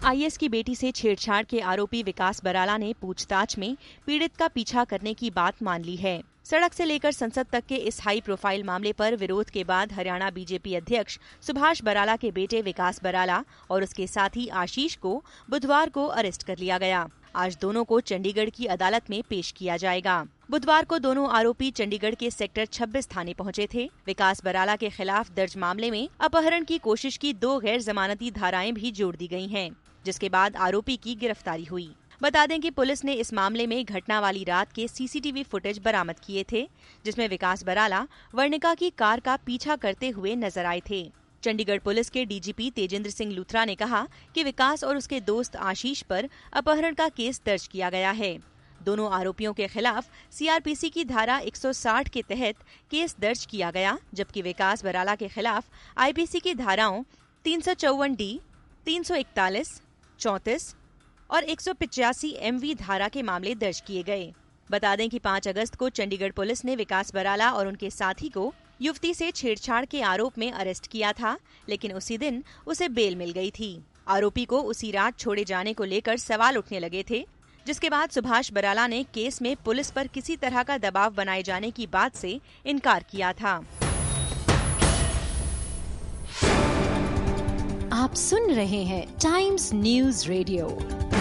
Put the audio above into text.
IAS की बेटी से छेड़छाड़ के आरोपी विकास बराला ने पूछताछ में पीड़ित का पीछा करने की बात मान ली है। सड़क से लेकर संसद तक के इस हाई प्रोफाइल मामले पर विरोध के बाद हरियाणा बीजेपी अध्यक्ष सुभाष बराला के बेटे विकास बराला और उसके साथी आशीष को बुधवार को अरेस्ट कर लिया गया। आज दोनों को चंडीगढ़ की अदालत में पेश किया जाएगा। बुधवार को दोनों आरोपी चंडीगढ़ के सेक्टर 26 थाने पहुंचे थे। विकास बराला के खिलाफ दर्ज मामले में अपहरण की कोशिश की 2 गैर जमानती धाराएं भी जोड़ दी गई हैं, जिसके बाद आरोपी की गिरफ्तारी हुई। बता दें कि पुलिस ने इस मामले में घटना वाली रात के सीसीटीवी फुटेज बरामद किए थे, जिसमें विकास बराला वर्णिका की कार का पीछा करते हुए नजर आए थे। चंडीगढ़ पुलिस के डीजीपी तेजेंद्र सिंह लूथरा ने कहा कि विकास और उसके दोस्त आशीष पर अपहरण का केस दर्ज किया गया है। दोनों आरोपियों के खिलाफ सीआरपीसी की धारा 160 के तहत केस दर्ज किया गया, जबकि विकास बराला के खिलाफ आईपीसी की धाराओं 354D, 341, 34 और 185 MV धारा के मामले दर्ज किए गए। बता दें कि 5 अगस्त को चंडीगढ़ पुलिस ने विकास बराला और उनके साथी को युवती से छेड़छाड़ के आरोप में अरेस्ट किया था, लेकिन उसी दिन उसे बेल मिल गई थी। आरोपी को उसी रात छोड़े जाने को लेकर सवाल उठने लगे थे, जिसके बाद सुभाष बराला ने केस में पुलिस पर किसी तरह का दबाव बनाए जाने की बात से इनकार किया था। आप सुन रहे हैं टाइम्स न्यूज़ रेडियो।